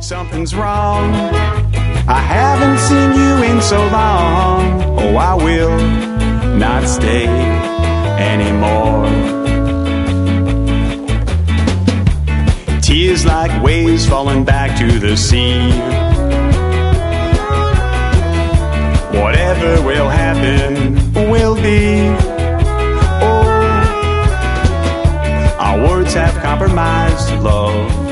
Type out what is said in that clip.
something's wrong. I haven't seen you in so long. Oh, I will not stay anymore. Tears like waves falling back to the sea. Whatever will happen will be. Oh, our words have compromised love.